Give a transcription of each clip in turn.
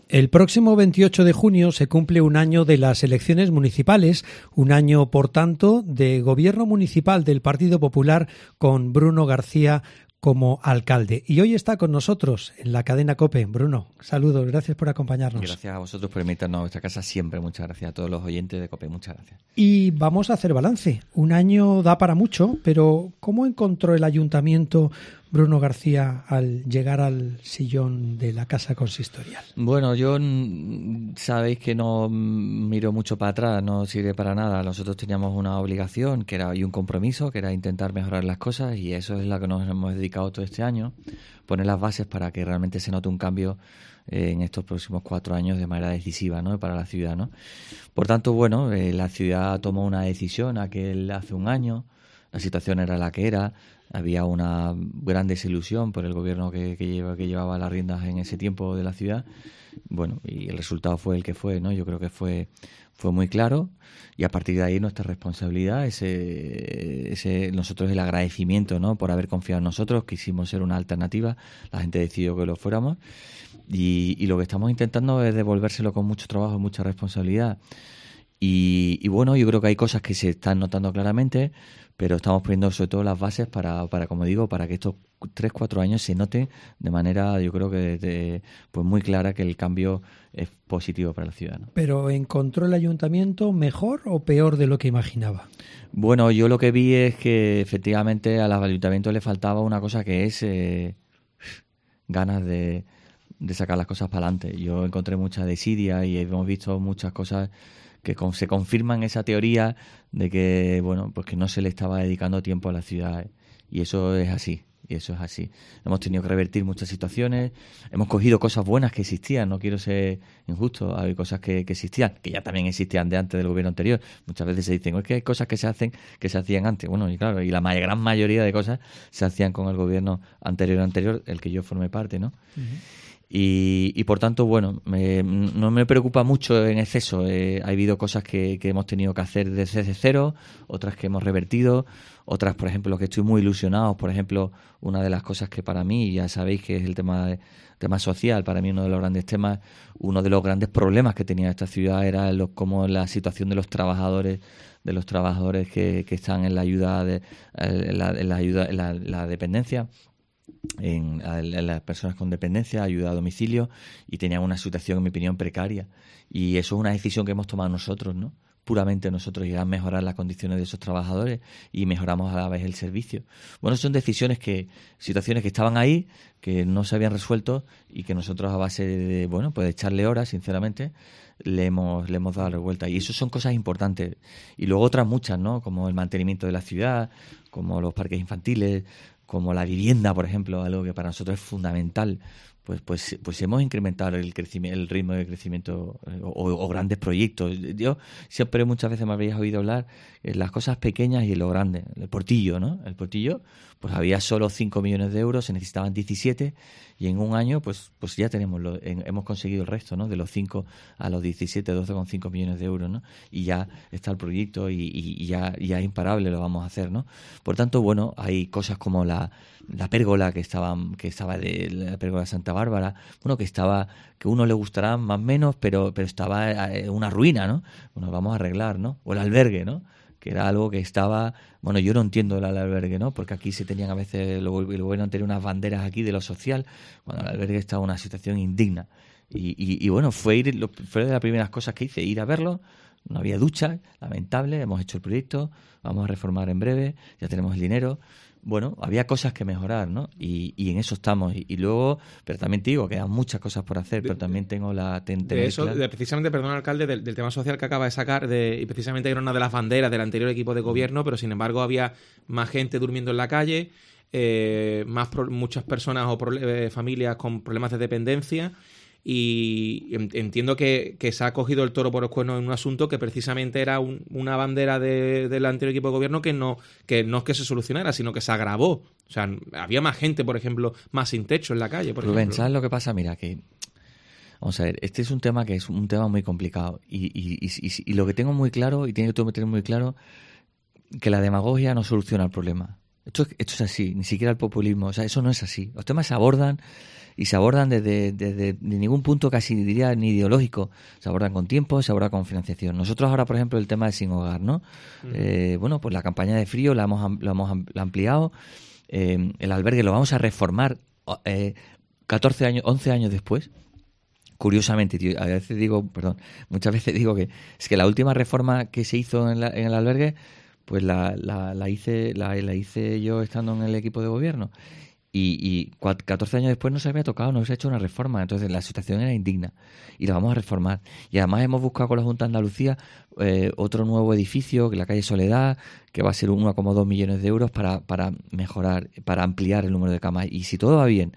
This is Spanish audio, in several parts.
El próximo 28 de junio se cumple un año de las elecciones municipales, un año, por tanto, de gobierno municipal del Partido Popular con Bruno García como alcalde. Y hoy está con nosotros en la cadena COPE. Bruno, saludos, gracias por acompañarnos. Gracias a vosotros por invitarnos a vuestra casa siempre. Muchas gracias a todos los oyentes de COPE. Muchas gracias. Y vamos a hacer balance. Un año da para mucho, pero ¿cómo encontró el ayuntamiento Bruno García al llegar al sillón de la Casa Consistorial? Bueno, yo sabéis que no miro mucho para atrás, no sirve para nada. Nosotros teníamos una obligación y un compromiso, que era intentar mejorar las cosas, y eso es lo que nos hemos dedicado todo este año, poner las bases para que realmente se note un cambio en estos próximos 4 años de manera decisiva, ¿no?, para la ciudad, ¿no? Por tanto, bueno, la ciudad tomó una decisión hace un año. La situación era la que era, había una gran desilusión por el gobierno que llevaba las riendas en ese tiempo de la ciudad. Bueno, y el resultado fue el que fue, ¿no? Yo creo que fue muy claro, y a partir de ahí nuestra responsabilidad, nosotros el agradecimiento, ¿no?, por haber confiado en nosotros, quisimos ser una alternativa, la gente decidió que lo fuéramos, y lo que estamos intentando es devolvérselo con mucho trabajo y mucha responsabilidad. Y bueno, yo creo que hay cosas que se están notando claramente, pero estamos poniendo sobre todo las bases para como digo, para que estos 3-4 años se noten de manera, yo creo que pues muy clara, que el cambio es positivo para la ciudad, ¿no? ¿Pero encontró el ayuntamiento mejor o peor de lo que imaginaba? Bueno, yo lo que vi es que efectivamente al ayuntamiento le faltaba una cosa, que es ganas de sacar las cosas para adelante. Yo encontré mucha desidia y hemos visto muchas cosas que se confirman esa teoría de que, bueno, pues que no se le estaba dedicando tiempo a la ciudad, y eso es así. Hemos tenido que revertir muchas situaciones, hemos cogido cosas buenas que existían, no quiero ser injusto, hay cosas que existían, que ya también existían de antes del gobierno anterior. Muchas veces se dicen, es que hay cosas que se hacían antes. Bueno, y claro, y la gran mayoría de cosas se hacían con el gobierno anterior, el que yo formé parte, ¿no? Uh-huh. Y por tanto, bueno, no me preocupa mucho en exceso. Ha habido cosas que hemos tenido que hacer desde cero, otras que hemos revertido, otras, por ejemplo, que estoy muy ilusionado. Por ejemplo, una de las cosas que para mí, ya sabéis que es el tema social, para mí uno de los grandes temas, uno de los grandes problemas que tenía esta ciudad era como la situación de los trabajadores que están en la ayuda en la dependencia, en las personas con dependencia, ayuda a domicilio, y tenían una situación, en mi opinión, precaria. Y eso es una decisión que hemos tomado nosotros, ¿no? Puramente nosotros, y a mejorar las condiciones de esos trabajadores, y mejoramos a la vez el servicio. Bueno, son situaciones que estaban ahí, que no se habían resuelto, y que nosotros, a base de echarle horas, sinceramente, le hemos dado la vuelta. Y eso son cosas importantes. Y luego otras muchas, ¿no?, como el mantenimiento de la ciudad, como los parques infantiles, como la vivienda, por ejemplo, algo que para nosotros es fundamental. Pues hemos incrementado el ritmo de crecimiento, o grandes proyectos. Yo siempre, muchas veces me habéis oído hablar en las cosas pequeñas y en lo grande. El Portillo, ¿no? El Portillo, pues había solo 5 millones de euros, se necesitaban 17, y en un año pues ya hemos conseguido el resto, ¿no? De los 5 a los 17, 12,5 millones de euros, ¿no? Y ya está el proyecto, y ya es imparable, lo vamos a hacer, ¿no? Por tanto, bueno, hay cosas como la pérgola que estaba de la pérgola de Santa Bárbara, bueno, que uno le gustará más o menos, pero estaba una ruina, ¿no? Bueno, vamos a arreglar, ¿no? O el albergue, ¿no?, que era algo que estaba... Bueno, yo no entiendo el albergue, ¿no?, porque aquí se tenían a veces, el gobierno tenía unas banderas aquí de lo social, cuando el albergue estaba en una situación indigna. Y bueno, fue de las primeras cosas que hice, ir a verlo. No había ducha, lamentable, hemos hecho el proyecto, vamos a reformar en breve, ya tenemos el dinero. Bueno, había cosas que mejorar, ¿no? Y en eso estamos. Y luego, pero también te digo, quedan muchas cosas por hacer, pero también tengo precisamente, perdón, alcalde, del tema social que acaba de sacar, y precisamente era una de las banderas del anterior equipo de gobierno, pero sin embargo había más gente durmiendo en la calle, muchas personas o familias con problemas de dependencia. Y entiendo que se ha cogido el toro por los cuernos en un asunto que precisamente era una bandera del anterior equipo de gobierno que no es que se solucionara, sino que se agravó. O sea, había más gente, por ejemplo, más sin techo en la calle, por Rubén, ejemplo. ¿sabes lo que pasa? Mira, que vamos a ver, este es un tema muy complicado, y lo que tengo muy claro, y tienes que tú tener muy claro, que la demagogia no soluciona el problema. Esto es así, ni siquiera el populismo, o sea, eso no es así. Los temas se abordan y se abordan desde ningún punto casi diría ni ideológico. Se abordan con tiempo, se abordan con financiación. Nosotros ahora, por ejemplo, el tema de Sin Hogar, ¿no? Bueno, pues la campaña de frío la hemos ampliado. El albergue lo vamos a reformar 11 años después. Curiosamente, tío, muchas veces digo que es que la última reforma que se hizo en el albergue, pues la hice yo estando en el equipo de gobierno. Y 14 años después no se había tocado, no se ha hecho una reforma. Entonces la situación era indigna y la vamos a reformar. Y además hemos buscado con la Junta de Andalucía otro nuevo edificio, que la calle Soledad, que va a ser 1,2 millones de euros para mejorar, para ampliar el número de camas. Y si todo va bien,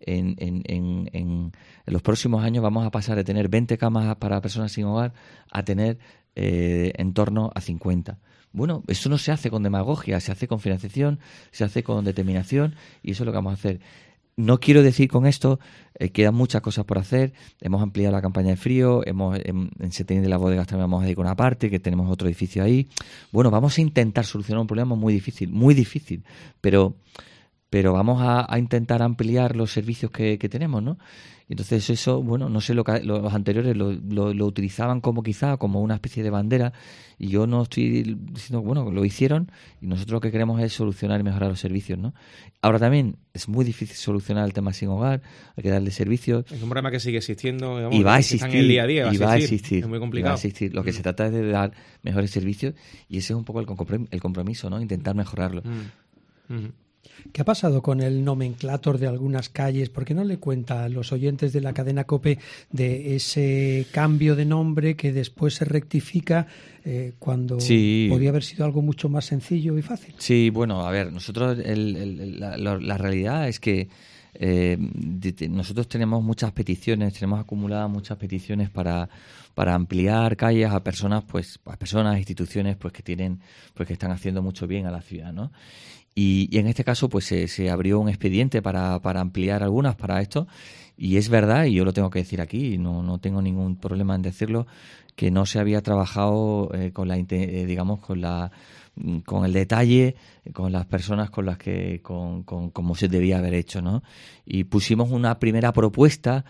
en los próximos años vamos a pasar de tener 20 camas para personas sin hogar a tener en torno a 50. Bueno, eso no se hace con demagogia, se hace con financiación, se hace con determinación y eso es lo que vamos a hacer. No quiero decir con esto, quedan muchas cosas por hacer. Hemos ampliado la campaña de frío, en Setenil de las Bodegas también vamos a dedicar una parte, que tenemos otro edificio ahí. Bueno, vamos a intentar solucionar un problema muy difícil, pero vamos a intentar ampliar los servicios que tenemos, ¿no? Y entonces eso, bueno, no sé, los anteriores lo utilizaban como una especie de bandera y yo no estoy diciendo, bueno, lo hicieron y nosotros lo que queremos es solucionar y mejorar los servicios, ¿no? Ahora también es muy difícil solucionar el tema sin hogar, hay que darle servicios. Es un problema que sigue existiendo, digamos, y va a existir, en el día a día, y va a existir, es muy complicado. Va a existir. Lo que se trata es de dar mejores servicios y ese es un poco el compromiso, ¿no? Intentar mejorarlo. ¿Qué ha pasado con el nomenclator de algunas calles? ¿Por qué no le cuenta a los oyentes de la cadena COPE de ese cambio de nombre que después se rectifica cuando podía haber sido algo mucho más sencillo y fácil? Sí, bueno, a ver, nosotros la realidad es que nosotros tenemos muchas peticiones, tenemos acumuladas muchas peticiones para ampliar calles a personas, instituciones, pues que están haciendo mucho bien a la ciudad, ¿no? Y en este caso pues se abrió un expediente para ampliar algunas para esto y es verdad, y yo lo tengo que decir aquí, no tengo ningún problema en decirlo, que no se había trabajado con el detalle, con las personas con las que como se debía haber hecho, ¿no? Y pusimos una primera propuesta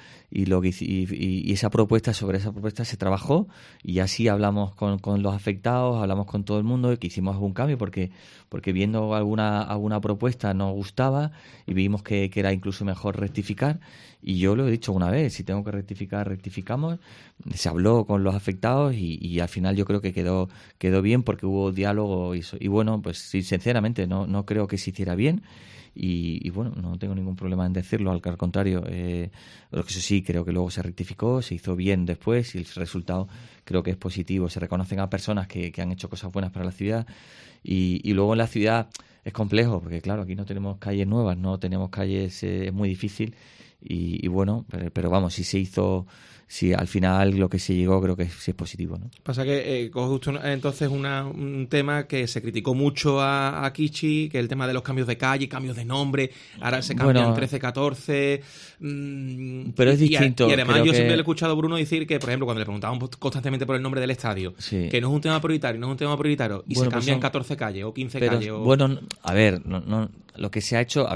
y esa propuesta, sobre esa propuesta se trabajó y así hablamos con los afectados, hablamos con todo el mundo y que hicimos algún cambio porque viendo alguna propuesta nos gustaba y vimos que era incluso mejor rectificar y yo lo he dicho una vez, si tengo que rectificar, rectificamos. Se habló con los afectados y al final yo creo que quedó bien porque hubo diálogo y bueno, pues sí, sinceramente no creo que se hiciera bien y bueno, no tengo ningún problema en decirlo, al contrario, lo que eso sí, creo que luego se rectificó, se hizo bien después y el resultado creo que es positivo, se reconocen a personas que han hecho cosas buenas para la ciudad y luego en la ciudad es complejo porque claro, aquí no tenemos calles nuevas, no tenemos calles, es muy difícil y bueno, pero vamos, si se hizo, si al final lo que se llegó creo que sí es positivo, ¿no? Pasa que coge usted entonces un tema que se criticó mucho a Kichi, que es el tema de los cambios de calle, cambios de nombre, ahora se cambian 13, 14... pero es distinto. Y además yo siempre le he escuchado a Bruno decir que, por ejemplo, cuando le preguntábamos constantemente por el nombre del estadio, que no es un tema prioritario, y se cambian 14 calles o 15 calles. Bueno, a ver, no, lo que se ha hecho,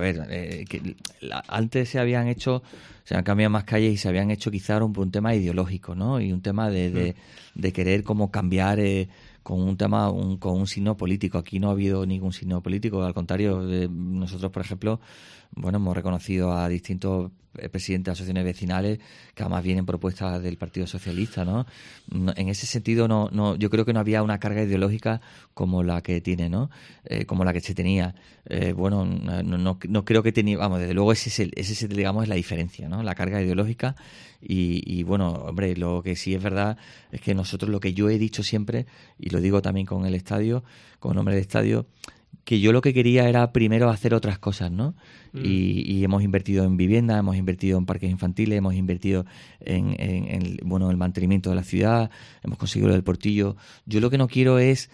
antes se han cambiado más calles y se habían hecho quizá un tema ideológico, ¿no? Y un tema de querer como cambiar con con un signo político. Aquí no ha habido ningún signo político, al contrario, nosotros, por ejemplo, bueno, hemos reconocido a distintos presidentes de asociaciones vecinales que además vienen propuestas del Partido Socialista, ¿no? En ese sentido no yo creo que no había una carga ideológica como la que tiene, ¿no? Como la que se tenía. Bueno, no creo que tenía, vamos, desde luego ese digamos es la diferencia, ¿no? La carga ideológica y bueno, hombre, lo que sí es verdad es que nosotros, lo que yo he dicho siempre, y lo digo también con el estadio, con el nombre del estadio, que yo lo que quería era primero hacer otras cosas, ¿no? Y hemos invertido en vivienda, hemos invertido en parques infantiles, hemos invertido en el mantenimiento de la ciudad, hemos conseguido el Portillo. Yo lo que no quiero es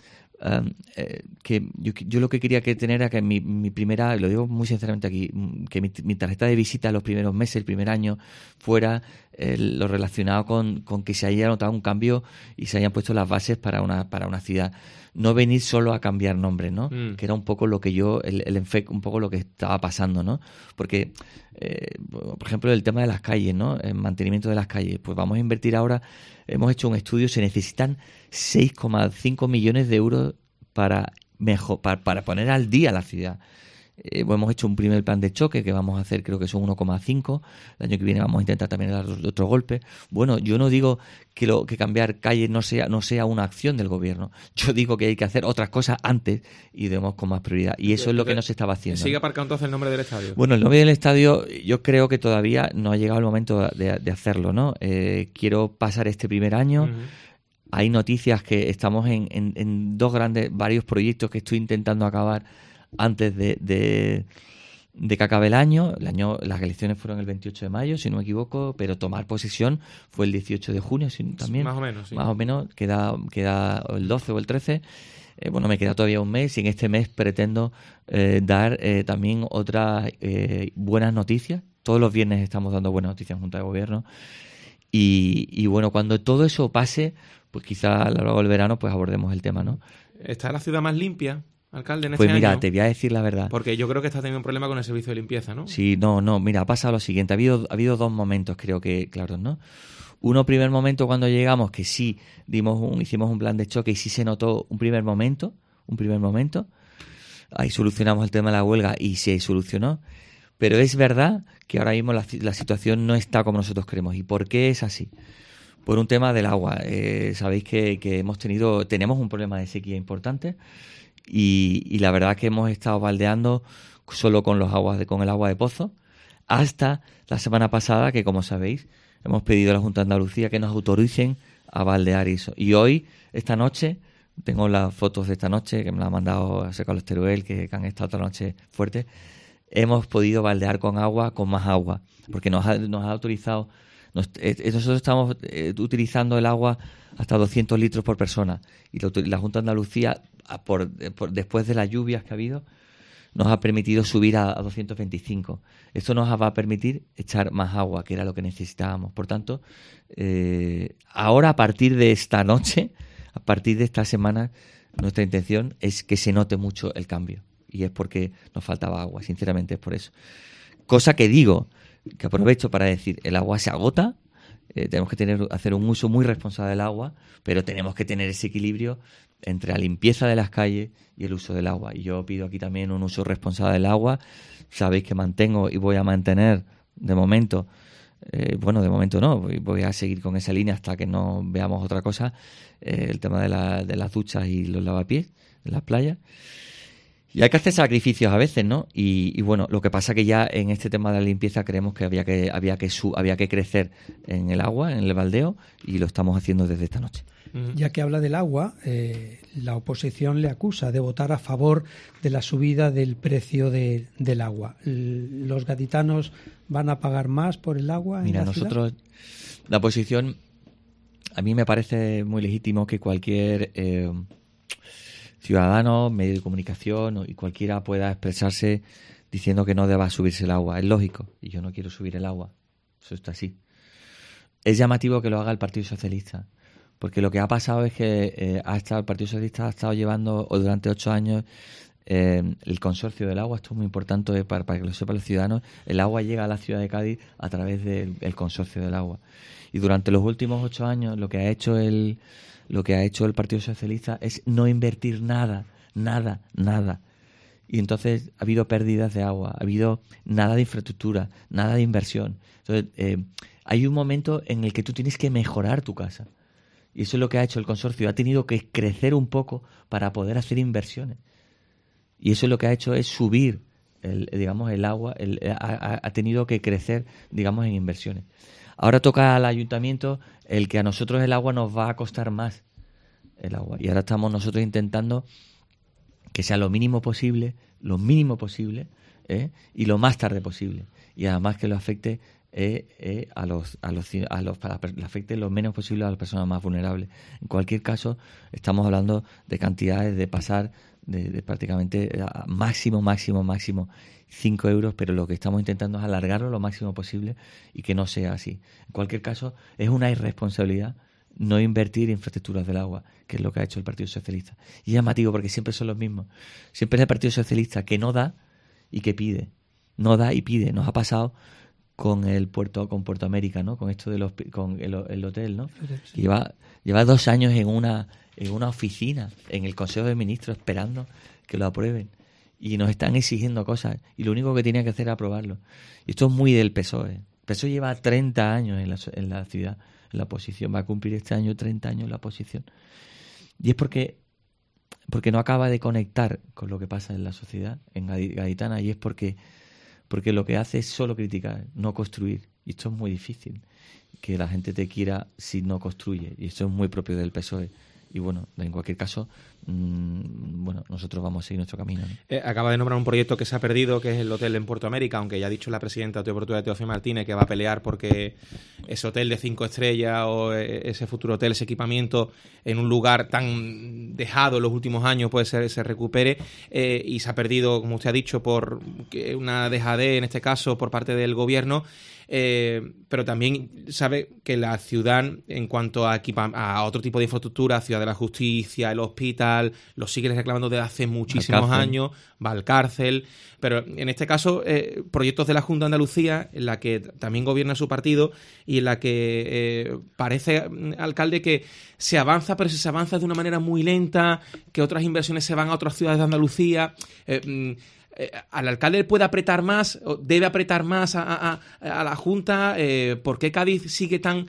que yo lo que quería tener era que mi primera, lo digo muy sinceramente aquí, que mi tarjeta de visita los primeros meses, el primer año, fuera lo relacionado con que se haya notado un cambio y se hayan puesto las bases para una ciudad. No venir solo a cambiar nombres, ¿no? Que era un poco lo que un poco lo que estaba pasando, ¿no? Porque, por ejemplo, el tema de las calles, ¿no? El mantenimiento de las calles. Pues vamos a invertir ahora, hemos hecho un estudio, se necesitan 6,5 millones de euros para poner al día la ciudad. Hemos hecho un primer plan de choque que vamos a hacer, creo que son 1,5. El año que viene vamos a intentar también dar otro golpe. Bueno, yo no digo que cambiar calles no sea una acción del gobierno. Yo digo que hay que hacer otras cosas antes y debemos con más prioridad. Y eso es lo que no se estaba haciendo. ¿Sigue aparcado entonces el nombre del estadio? Bueno, el nombre del estadio yo creo que todavía no ha llegado el momento de hacerlo, ¿no? Quiero pasar este primer año. Hay noticias que estamos en varios proyectos que estoy intentando acabar antes de que acabe el año. Las elecciones fueron el 28 de mayo, si no me equivoco, pero tomar posesión fue el 18 de junio también. Más o menos, sí. Más o menos, queda el 12 o el 13. Bueno, me queda todavía un mes y en este mes pretendo dar también otras buenas noticias. Todos los viernes estamos dando buenas noticias en Junta de Gobierno. Y bueno, cuando todo eso pase, pues quizá a lo largo del verano pues abordemos el tema, ¿no? ¿Está la ciudad más limpia, alcalde, en pues este mira, año? te voy a decir la verdad. Porque yo creo que está teniendo un problema con el servicio de limpieza, ¿no? Sí, no, mira, ha pasado lo siguiente. Ha habido dos momentos, creo que claros, ¿no? Uno, primer momento cuando llegamos, que sí hicimos un plan de choque y sí se notó un primer momento. Ahí solucionamos el tema de la huelga y se solucionó. Pero es verdad que ahora mismo la situación no está como nosotros queremos. ¿Y por qué es así? Por un tema del agua. Sabéis que tenemos un problema de sequía importante y la verdad que hemos estado baldeando solo con el agua de pozo hasta la semana pasada, que como sabéis hemos pedido a la Junta de Andalucía que nos autoricen a baldear eso. Y hoy, esta noche, tengo las fotos de esta noche que me la ha mandado a Carlos Teruel, que han estado otra noche fuertes. Hemos podido baldear con más agua, porque nos ha autorizado. Nosotros estamos utilizando el agua hasta 200 litros por persona y la Junta de Andalucía, después de las lluvias que ha habido, nos ha permitido subir a 225. Esto nos va a permitir echar más agua, que era lo que necesitábamos. Por tanto, ahora a partir de esta noche, a partir de esta semana, nuestra intención es que se note mucho el cambio. Y es porque nos faltaba agua, sinceramente es por eso. Cosa que digo, que aprovecho para decir, el agua se agota, tenemos que hacer un uso muy responsable del agua, pero tenemos que tener ese equilibrio entre la limpieza de las calles y el uso del agua. Y yo pido aquí también un uso responsable del agua. Sabéis que mantengo y voy a mantener de momento, de momento no, voy a seguir con esa línea hasta que no veamos otra cosa, el tema de las duchas y los lavapiés en las playas. Y hay que hacer sacrificios a veces, ¿no? Y bueno, lo que pasa que ya en este tema de la limpieza creemos que había que crecer en el agua, en el baldeo, y lo estamos haciendo desde esta noche. Ya que habla del agua, la oposición le acusa de votar a favor de la subida del precio del agua. ¿Los gaditanos van a pagar más por el agua? Mira, nosotros, la oposición, a mí me parece muy legítimo que cualquier ciudadano, medio de comunicación y cualquiera pueda expresarse diciendo que no deba subirse el agua. Es lógico, y yo no quiero subir el agua. Eso está así. Es llamativo que lo haga el Partido Socialista, porque lo que ha pasado es que el Partido Socialista ha estado llevando durante 8 años el consorcio del agua. Esto es muy importante para que lo sepan los ciudadanos. El agua llega a la ciudad de Cádiz a través del consorcio del agua. Y durante los últimos 8 años lo que ha hecho el Partido Socialista es no invertir nada. Y entonces ha habido pérdidas de agua, ha habido nada de infraestructura, nada de inversión. Entonces hay un momento en el que tú tienes que mejorar tu casa. Y eso es lo que ha hecho el consorcio. Ha tenido que crecer un poco para poder hacer inversiones. Y eso es lo que ha hecho es subir el agua, ha tenido que crecer, en inversiones. Ahora toca al ayuntamiento el que a nosotros el agua nos va a costar más el agua. Y ahora estamos nosotros intentando que sea lo mínimo posible, y lo más tarde posible. Y además que lo afecte le afecte lo menos posible a las personas más vulnerables. En cualquier caso, estamos hablando de cantidades de pasar de prácticamente máximo 5 euros, pero lo que estamos intentando es alargarlo lo máximo posible y que no sea así. En cualquier caso, es una irresponsabilidad no invertir en infraestructuras del agua, que es lo que ha hecho el Partido Socialista. Y es llamativo porque siempre son los mismos. Siempre es el Partido Socialista que no da y que pide. No da y pide. Nos ha pasado con Puerto América, ¿no? Con esto con el hotel, ¿no? Sí. Lleva 2 años en una oficina, en el Consejo de Ministros, esperando que lo aprueben. Y nos están exigiendo cosas. Y lo único que tenía que hacer era aprobarlo. Y esto es muy del PSOE. El PSOE lleva 30 años en la ciudad, en la oposición. Va a cumplir este año 30 años en la oposición. Y es porque no acaba de conectar con lo que pasa en la sociedad, en gaditana. Y es porque lo que hace es solo criticar, no construir. Y esto es muy difícil, que la gente te quiera si no construye. Y esto es muy propio del PSOE. Y bueno, en cualquier caso, nosotros vamos a seguir nuestro camino, ¿no? Acaba de nombrar un proyecto que se ha perdido, que es el hotel en Puerto América, aunque ya ha dicho la presidenta Teófilo Martínez que va a pelear porque ese hotel de 5 estrellas o ese futuro hotel, ese equipamiento en un lugar tan dejado en los últimos años se recupere, y se ha perdido, como usted ha dicho, por una dejadez, en este caso, por parte del gobierno. Pero también sabe que la ciudad, en cuanto a otro tipo de infraestructura, Ciudad de la Justicia, el hospital, lo sigue reclamando desde hace muchísimos años, Valcárcel, pero en este caso proyectos de la Junta de Andalucía, en la que también gobierna su partido y en la que parece, alcalde, que se avanza, pero se avanza de una manera muy lenta, que otras inversiones se van a otras ciudades de Andalucía. ¿Al alcalde puede apretar más, o debe apretar más a la Junta? ¿Por qué Cádiz sigue tan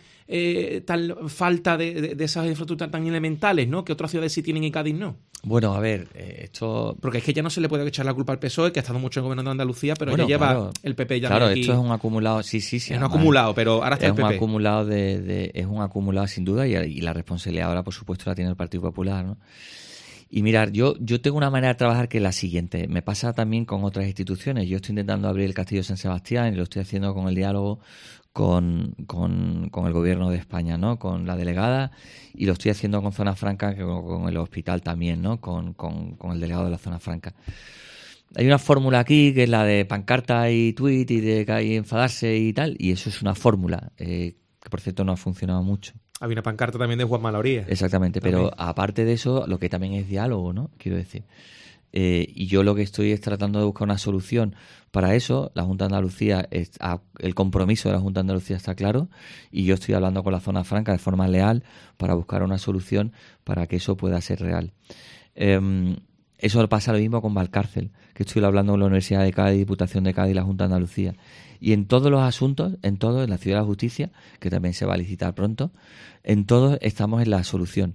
falta de esas infraestructuras tan elementales, ¿no?, que otras ciudades sí tienen y Cádiz no? Bueno, a ver, esto... Porque es que ya no se le puede echar la culpa al PSOE, que ha estado mucho en gobierno de Andalucía, pero ya lleva el PP ya claro, aquí... esto es un acumulado, sí. Es un acumulado, pero ahora está el PP. Es un acumulado sin duda, y la responsabilidad ahora, por supuesto, la tiene el Partido Popular, ¿no? Y mirar, yo tengo una manera de trabajar que es la siguiente. Me pasa también con otras instituciones. Yo estoy intentando abrir el Castillo de San Sebastián y lo estoy haciendo con el diálogo con el gobierno de España, ¿no? Con la delegada, y lo estoy haciendo con Zona Franca, con el hospital también, ¿no? Con el delegado de la Zona Franca. Hay una fórmula aquí que es la de pancarta y tuit y de enfadarse y tal, y eso es una fórmula que, por cierto, no ha funcionado mucho. Había una pancarta también de Juan Maloría. Exactamente, también. Pero aparte de eso, lo que también es diálogo, ¿no? Quiero decir. Y yo lo que estoy es tratando de buscar una solución para eso. La Junta de Andalucía, el compromiso de la Junta de Andalucía está claro, y yo estoy hablando con la Zona Franca de forma leal para buscar una solución para que eso pueda ser real. Eso pasa lo mismo con Valcárcel, que estoy hablando con la Universidad de Cádiz, Diputación de Cádiz y la Junta de Andalucía. Y en todos los asuntos, en la Ciudad de la Justicia, que también se va a licitar pronto, en todos estamos en la solución.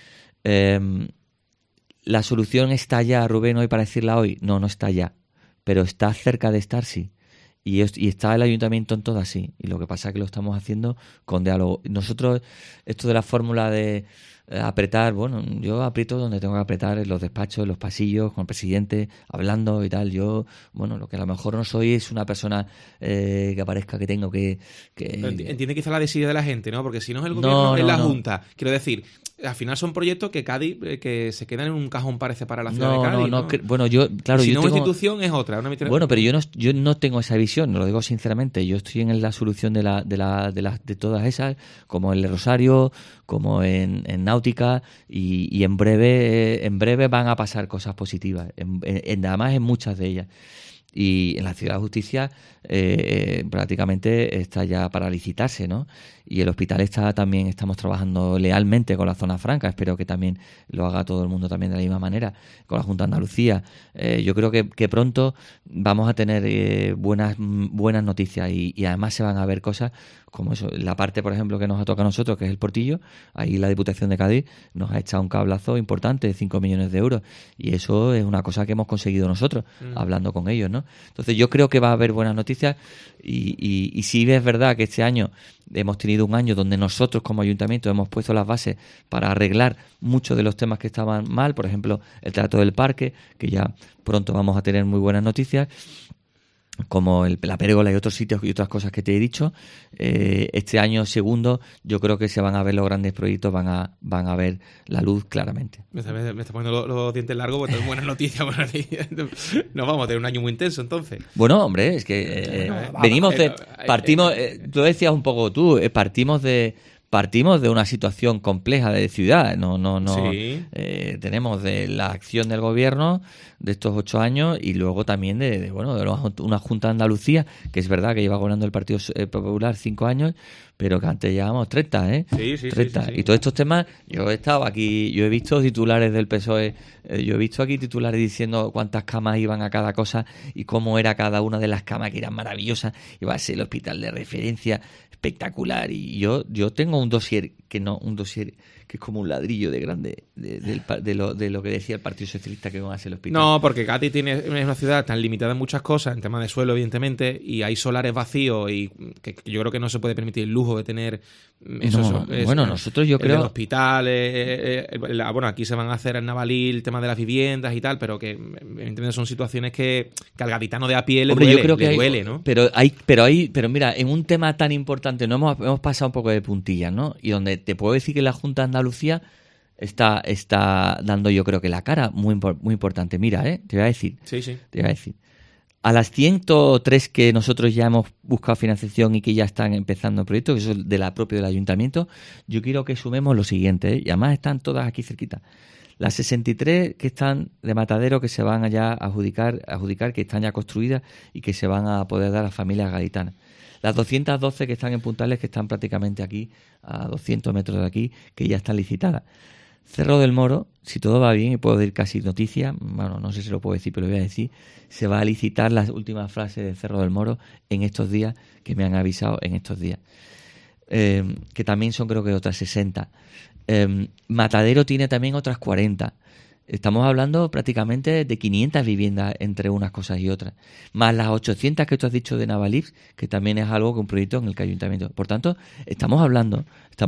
¿La solución está ya, Rubén, hoy para decirla hoy? No está ya, pero está cerca de estar, sí. Y está el ayuntamiento en todas, sí. Y lo que pasa es que lo estamos haciendo con diálogo. Nosotros, esto de la fórmula de apretar, bueno, yo aprieto donde tengo que apretar, en los despachos, en los pasillos, con el presidente, hablando y tal. Yo, bueno, lo que a lo mejor no soy es una persona que aparezca que tengo que... Entiende quizá la desidia de la gente, ¿no? Porque si no es el gobierno, es la Junta. Quiero decir, al final son proyectos que Cádiz, que se quedan en un cajón, parece, para la ciudad de Cádiz. Bueno, yo, claro, si yo no, tengo... una institución es otra. Bueno, pero yo no tengo esa visión, lo digo sinceramente. Yo estoy en la solución de todas esas, como en el Rosario, como en Náutica, y en breve van a pasar cosas positivas, además en muchas de ellas. Y en la Ciudad de Justicia prácticamente está ya para licitarse, ¿no? Y el hospital estamos trabajando lealmente con la Zona Franca. Espero que también lo haga todo el mundo también de la misma manera, con la Junta de Andalucía. Yo creo que pronto vamos a tener buenas noticias, y además se van a ver cosas como eso. La parte, por ejemplo, que nos ha tocado a nosotros, que es el Portillo, ahí la Diputación de Cádiz nos ha echado un cablazo importante de 5 millones de euros, y eso es una cosa que hemos conseguido nosotros, hablando con ellos, ¿no? Entonces yo creo que va a haber buenas noticias, y si es verdad que este año hemos tenido un año donde nosotros como ayuntamiento hemos puesto las bases para arreglar muchos de los temas que estaban mal, por ejemplo el trato del parque, que ya pronto vamos a tener muy buenas noticias. la Pérgola y otros sitios y otras cosas que te he dicho. Este año segundo yo creo que se van a ver los grandes proyectos, van a ver la luz claramente. Me está poniendo los dientes largos porque es buenas noticias. Nos vamos a tener un año muy intenso entonces. Bueno, hombre, es que tú decías un poco partimos de una situación compleja de ciudad. Sí. Tenemos de la acción del gobierno de estos 8 años y luego también de una Junta de Andalucía, que es verdad que lleva gobernando el Partido Popular 5 años, pero que antes llevábamos 30, ¿eh? Sí. 30. Y todos estos temas, yo he estado aquí, yo he visto titulares del PSOE, yo he visto aquí titulares diciendo cuántas camas iban a cada cosa y cómo era cada una de las camas, que eran maravillosas, iba a ser el hospital de referencia espectacular. Y yo tengo un dossier que es como un ladrillo de grande de lo que decía el Partido Socialista que iba a ser el hospital. No, porque Cádiz es una ciudad tan limitada en muchas cosas, en tema de suelo evidentemente, y hay solares vacíos y que yo creo que no se puede permitir el lujo de tener nosotros yo creo el hospital, aquí se van a hacer en Navalí el tema de las viviendas y tal, pero que evidentemente son situaciones que al gaditano de a pie le duele, ¿no? Pero mira, en un tema tan importante no hemos pasado un poco de puntillas, ¿no? Y donde te puedo decir que la Junta de Andalucía está dando, yo creo que la cara muy importante. Mira, te voy a decir. Sí. Te voy a decir. A las 103 que nosotros ya hemos buscado financiación y que ya están empezando el proyecto, que eso es propio del ayuntamiento, yo quiero que sumemos lo siguiente, y además están todas aquí cerquita. Las 63 que están de matadero que se van allá a adjudicar, que están ya construidas y que se van a poder dar a las familias gaditanas. Las 212 que están en Puntales, que están prácticamente aquí, a 200 metros de aquí, que ya están licitadas. Cerro del Moro, si todo va bien, y puedo decir casi noticia, bueno, no sé si lo puedo decir, pero lo voy a decir, se va a licitar las últimas frases de Cerro del Moro en estos días, que me han avisado en estos días. Que también son creo que otras 60. Matadero tiene también otras 40. Estamos hablando prácticamente de 500 viviendas entre unas cosas y otras, más las 800 que tú has dicho de Navalix, que también es algo que un proyecto en el que ayuntamiento. Por tanto, estamos hablando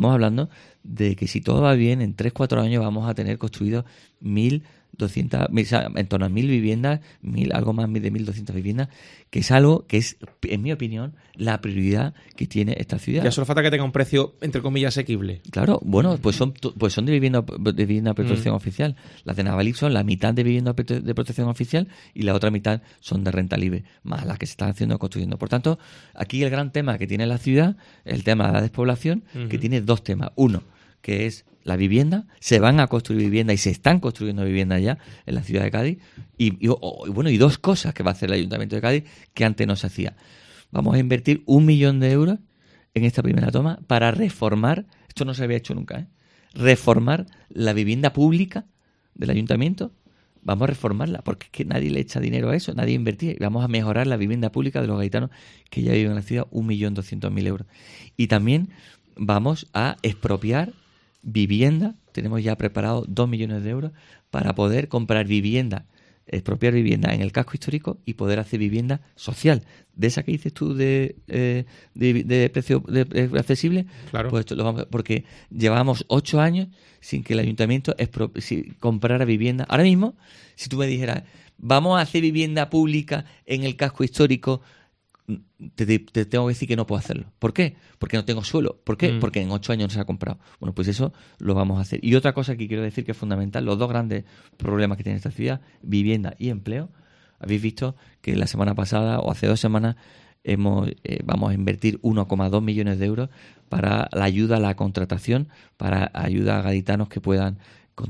de que si todo va bien, en 3-4 años vamos a tener construidos 1.200, en torno a 1.000 viviendas, algo más de 1.200 viviendas, que es algo que es, en mi opinión, la prioridad que tiene esta ciudad. Ya solo falta que tenga un precio, entre comillas, asequible. Claro, bueno, pues son de vivienda de protección oficial. Las de Navalix son la mitad de vivienda de protección oficial y la otra mitad son de renta libre, más las que se están construyendo. Por tanto, aquí el gran tema que tiene la ciudad, el tema de la despoblación, que tiene dos temas. Uno, que es la vivienda, se van a construir viviendas y se están construyendo viviendas ya en la ciudad de Cádiz, y dos cosas que va a hacer el Ayuntamiento de Cádiz que antes no se hacía. Vamos a invertir 1 millón de euros en esta primera toma para reformar, esto no se había hecho nunca, reformar la vivienda pública del Ayuntamiento. Vamos a reformarla, porque es que nadie le echa dinero a eso, nadie invertía. Y vamos a mejorar la vivienda pública de los gaditanos que ya viven en la ciudad, 1.200.000 euros. Y también vamos a expropiar vivienda, tenemos ya preparado 2 millones de euros para poder comprar vivienda, expropiar vivienda en el casco histórico y poder hacer vivienda social. De esa que dices tú de precio accesible, claro. Pues porque llevamos 8 años sin que el ayuntamiento comprara vivienda. Ahora mismo, si tú me dijeras, vamos a hacer vivienda pública en el casco histórico, te tengo que decir que no puedo hacerlo. ¿Por qué? Porque no tengo suelo. ¿Por qué? Porque en 8 años no se ha comprado. Bueno, pues eso lo vamos a hacer. Y otra cosa que quiero decir que es fundamental, los dos grandes problemas que tiene esta ciudad, vivienda y empleo. Habéis visto que la semana pasada o hace 2 semanas vamos a invertir 1,2 millones de euros para la ayuda a la contratación, para ayudar a gaditanos que puedan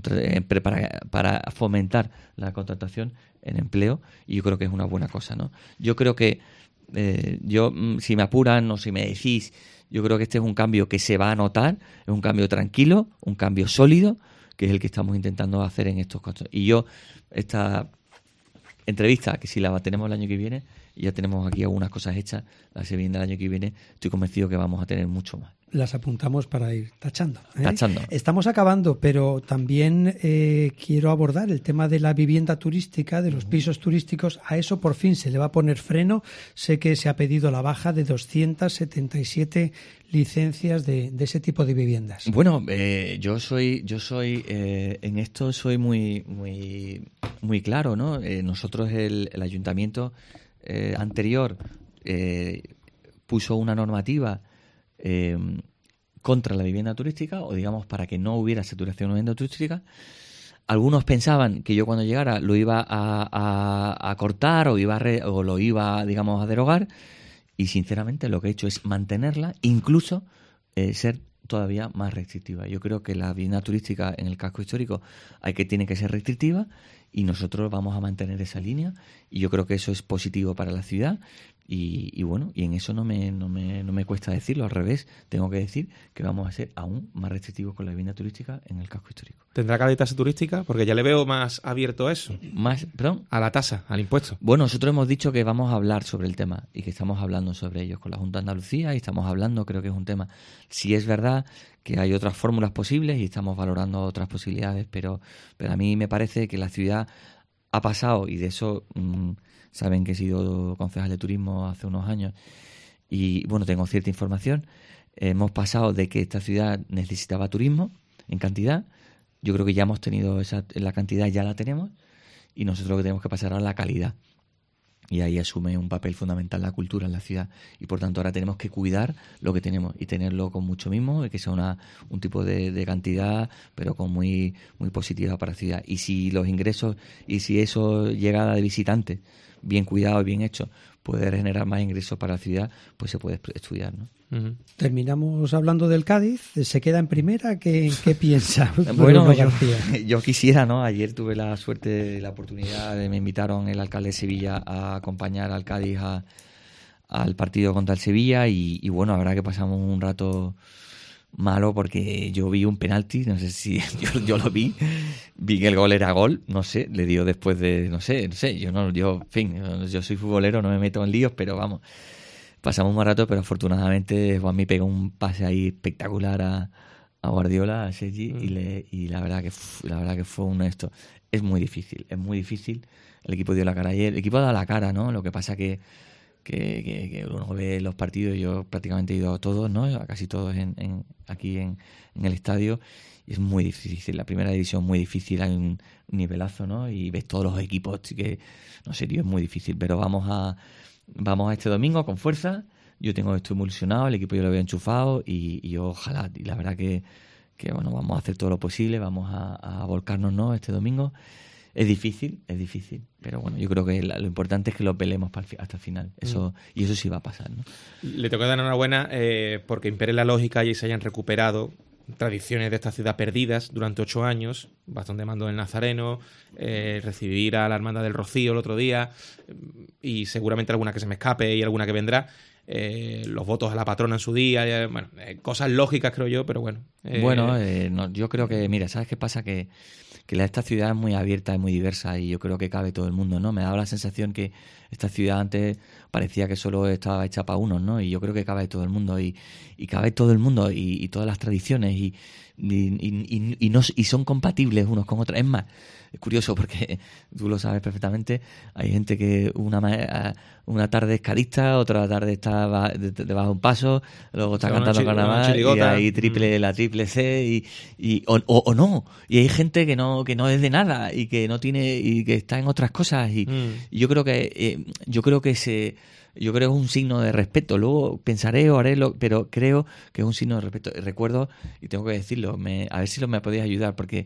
para fomentar la contratación en empleo, y yo creo que es una buena cosa, ¿no? Yo creo que si me apuran o si me decís, yo creo que este es un cambio que se va a notar, es un cambio tranquilo, un cambio sólido, que es el que estamos intentando hacer en estos casos. Y yo, esta entrevista, que si la tenemos el año que viene, y ya tenemos aquí algunas cosas hechas, la se viene el año que viene, estoy convencido que vamos a tener mucho más. Las apuntamos para ir tachando. Tachando. Estamos acabando, pero también quiero abordar el tema de la vivienda turística, de los pisos turísticos. A eso por fin se le va a poner freno. Sé que se ha pedido la baja de 277 licencias de ese tipo de viviendas. Bueno, yo soy en esto soy muy claro, ¿no? Nosotros el ayuntamiento anterior puso una normativa contra la vivienda turística, o digamos para que no hubiera saturación de vivienda turística. Algunos pensaban que yo cuando llegara lo iba a cortar o lo iba, digamos, a derogar, y sinceramente lo que he hecho es mantenerla, incluso ser todavía más restrictiva. Yo creo que la vivienda turística en el casco histórico tiene que ser restrictiva, y nosotros vamos a mantener esa línea, y yo creo que eso es positivo para la ciudad. Y bueno, y en eso no me cuesta decirlo, al revés, tengo que decir que vamos a ser aún más restrictivos con la vivienda turística en el casco histórico. ¿Tendrá que haber tasa turística? Porque ya le veo más abierto a eso. ¿Perdón? A la tasa, al impuesto. Bueno, nosotros hemos dicho que vamos a hablar sobre el tema, y que estamos hablando sobre ellos con la Junta de Andalucía, y estamos hablando, creo que es un tema. Sí es verdad que hay otras fórmulas posibles y estamos valorando otras posibilidades, pero a mí me parece que la ciudad ha pasado, y de eso saben que he sido concejal de turismo hace unos años, y bueno, tengo cierta información. Hemos pasado de que esta ciudad necesitaba turismo en cantidad. Yo creo que ya hemos tenido la cantidad, ya la tenemos, y nosotros lo que tenemos que pasar a la calidad. Y ahí asume un papel fundamental la cultura en la ciudad, y por tanto ahora tenemos que cuidar lo que tenemos y tenerlo con mucho mimo, y que sea un tipo de cantidad, pero con muy positiva para la ciudad. Y si los ingresos, y si eso, llegada de visitantes bien cuidado y bien hecho, puede generar más ingresos para la ciudad, pues se puede estudiar, ¿no? Uh-huh. Terminamos hablando del Cádiz. ¿Se queda en primera? ¿Qué piensa? Bueno, yo quisiera, ¿no? Ayer tuve la suerte, la oportunidad me invitaron el alcalde de Sevilla a acompañar al Cádiz al partido contra el Sevilla, y bueno, la verdad que pasamos un rato malo, porque yo vi un penalti, no sé si yo lo vi que el gol era gol, no sé, le dio después de, no sé, yo soy futbolero, no me meto en líos, pero vamos, pasamos un mal rato, pero afortunadamente Juanmi pegó un pase ahí espectacular a Guardiola, a Sergi, y la verdad que fue un esto. Es muy difícil, el equipo dio la cara ayer, el equipo da la cara, ¿no? Lo que pasa que uno ve los partidos, yo prácticamente he ido a todos, ¿no? A casi todos aquí en el estadio, y es muy difícil. La primera división muy difícil, hay un nivelazo, ¿no? Y ves todos los equipos, que no sé, tío, es muy difícil, pero vamos a este domingo con fuerza. Estoy muy ilusionado, el equipo yo lo veo enchufado, y ojalá, y la verdad que bueno, vamos a hacer todo lo posible, vamos a volcarnos, ¿no? Este domingo. Es difícil, pero bueno, yo creo que lo importante es que lo peleemos hasta el final. Eso sí va a pasar, ¿no? Le tengo que dar enhorabuena porque impere la lógica y se hayan recuperado tradiciones de esta ciudad perdidas durante 8 años, bastón de mando del Nazareno, recibir a la Hermandad del Rocío el otro día, y seguramente alguna que se me escape y alguna que vendrá. Los votos a la patrona en su día, cosas lógicas, creo yo, pero bueno. Yo creo que, mira, ¿sabes qué pasa? Que esta ciudad es muy abierta, es muy diversa, y yo creo que cabe todo el mundo, ¿no? Me daba la sensación que esta ciudad antes parecía que solo estaba hecha para unos, ¿no? Y yo creo que cabe todo el mundo, y cabe todo el mundo, y todas las tradiciones, y son compatibles unos con otros. Es más, es curioso porque tú lo sabes perfectamente, hay gente que una tarde es cadista, otra tarde está debajo de un paso, luego está cantando carnaval, y hay la triple C, o no, y hay gente que no es de nada, y que no tiene, y que está en otras cosas, y yo creo que es un signo de respeto. Luego pensaré o haré pero creo que es un signo de respeto. Recuerdo, y tengo que decirlo, a ver si me podéis ayudar, porque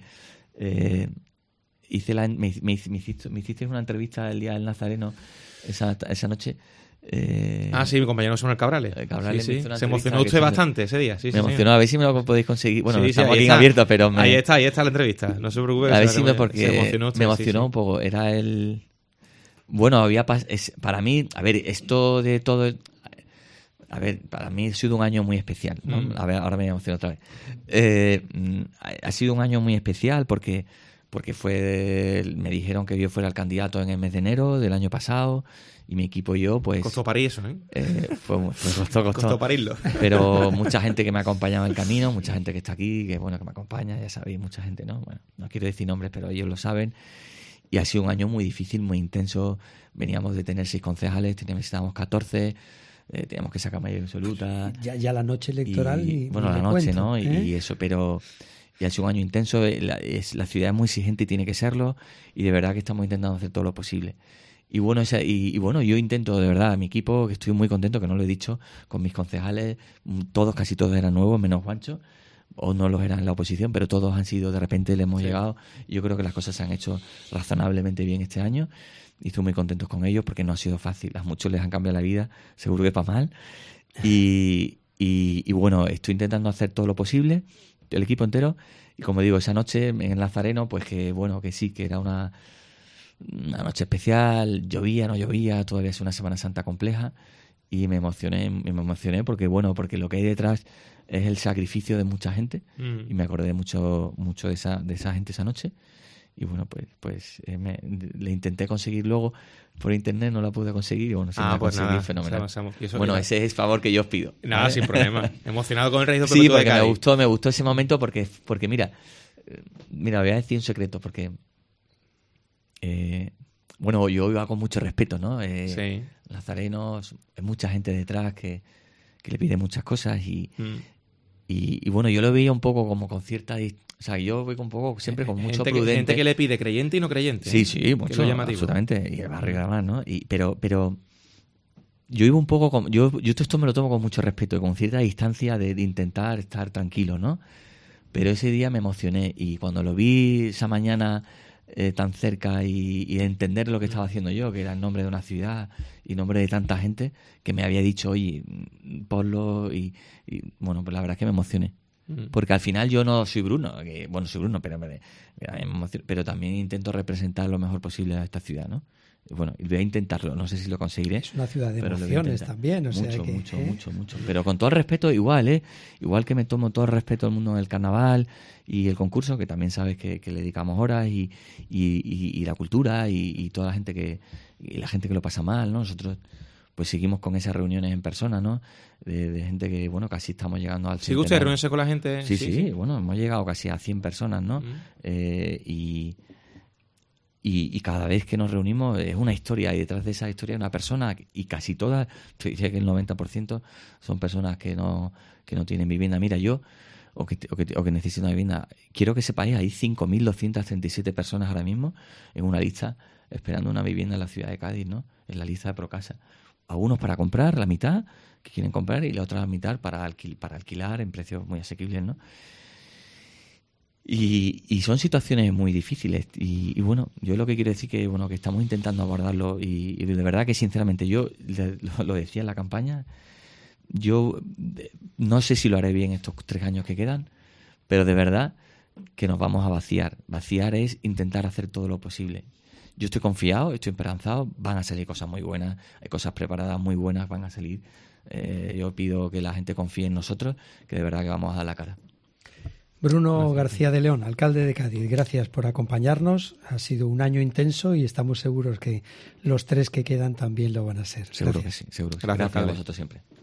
me hiciste una entrevista el día del Nazareno esa noche. Sí, mi compañero Samuel Cabrales. Sí. Se emocionó usted bastante ese día. Me emocionó, a ver si me lo podéis conseguir. Bueno, estamos aquí está abiertos, pero ahí está la entrevista, no se preocupe. A ver si porque me emocionó un poco. Era el... Bueno, para mí, a ver, esto de todo... A ver, para mí ha sido un año muy especial, ¿no? A ver, ahora me emociono otra vez. Ha sido un año muy especial porque me dijeron que yo fuera el candidato en el mes de enero del año pasado, y mi equipo y yo, pues... Costó parir eso, ¿eh? Costó parirlo. Pero mucha gente que me ha acompañado en el camino, mucha gente que está aquí, que me acompaña, ya sabéis, mucha gente, ¿no? Bueno, no quiero decir nombres, pero ellos lo saben. Y ha sido un año muy difícil, muy intenso. Veníamos de tener 6 concejales, necesitábamos 14, teníamos que sacar mayoría absoluta. Ya la noche electoral. La noche, ¿no? Y eso, pero... Y ha sido un año intenso. La ciudad es muy exigente y tiene que serlo. Y de verdad que estamos intentando hacer todo lo posible. Y bueno, yo intento, de verdad, mi equipo, que estoy muy contento, que no lo he dicho, con mis concejales, casi todos eran nuevos, menos Juancho, o no los eran en la oposición, pero todos han sido, de repente le hemos llegado. Y yo creo que las cosas se han hecho razonablemente bien este año y estoy muy contento con ellos porque no ha sido fácil. A muchos les han cambiado la vida, seguro que para mal. Y bueno, estoy intentando hacer todo lo posible, el equipo entero. Y como digo, esa noche en Nazareno, pues que sí, que era una noche especial, llovía, no llovía, todavía es una Semana Santa compleja y me emocioné porque lo que hay detrás es el sacrificio de mucha gente y me acordé mucho de esa gente esa noche y bueno, le intenté conseguir luego por internet, no la pude conseguir y bueno, se me ha conseguido fenomenal. Bueno, ese es el favor que yo os pido. Nada, sin problema. Emocionado con el Registro Sí, Perpetuo de porque Cádiz. me gustó ese momento porque mira, voy a decir un secreto porque yo iba con mucho respeto, ¿no? Sí. Nazareno, hay mucha gente detrás que le pide muchas cosas y bueno, yo lo veía un poco como con cierta... O sea, yo voy un poco siempre con mucho prudente. Gente que le pide creyente y no creyente. Sí, mucho, absolutamente. Y el barrio además, ¿no? Pero yo iba un poco... Yo esto me lo tomo con mucho respeto y con cierta distancia de intentar estar tranquilo, ¿no? Pero ese día me emocioné y cuando lo vi esa mañana tan cerca y entender lo que estaba haciendo yo, que era el nombre de una ciudad y nombre de tanta gente que me había dicho, oye, ponlo y bueno, pues la verdad es que me emocioné. Porque al final yo no soy Bruno, soy Bruno, pero también intento representar lo mejor posible a esta ciudad, ¿no? Bueno, voy a intentarlo, no sé si lo conseguiré. Es una ciudad de emociones también, mucho. Pero con todo el respeto, igual que me tomo todo el respeto al mundo del carnaval y el concurso, que también sabes que le dedicamos horas y la cultura y toda la gente y la gente que lo pasa mal, ¿no? Nosotros pues seguimos con esas reuniones en persona, ¿no? De gente que, bueno, casi estamos llegando al ¿Sigue usted reunirse con la gente? Sí, bueno, hemos llegado casi a 100 personas, ¿no? Y cada vez que nos reunimos es una historia y detrás de esa historia hay una persona y casi todas, te diría que el 90% son personas que no tienen vivienda. Mira, yo, o que necesitan una vivienda, quiero que sepáis, hay 5.237 personas ahora mismo en una lista esperando una vivienda en la ciudad de Cádiz, ¿no? En la lista de Procasa. Algunos para comprar, la mitad que quieren comprar y la otra mitad para alquilar en precios muy asequibles, ¿no? Y son situaciones muy difíciles y bueno, yo lo que quiero decir que estamos intentando abordarlo y de verdad que sinceramente yo lo decía en la campaña, yo no sé si lo haré bien estos 3 años que quedan, pero de verdad que nos vamos a vaciar. Vaciar es intentar hacer todo lo posible. Yo estoy confiado, estoy esperanzado, van a salir cosas muy buenas, hay cosas preparadas muy buenas, van a salir. Yo pido que la gente confíe en nosotros, que de verdad que vamos a dar la cara. Bruno García de León, alcalde de Cádiz, gracias por acompañarnos. Ha sido un año intenso y estamos seguros que los 3 que quedan también lo van a ser. Seguro que sí, seguro que sí. Gracias a vosotros siempre.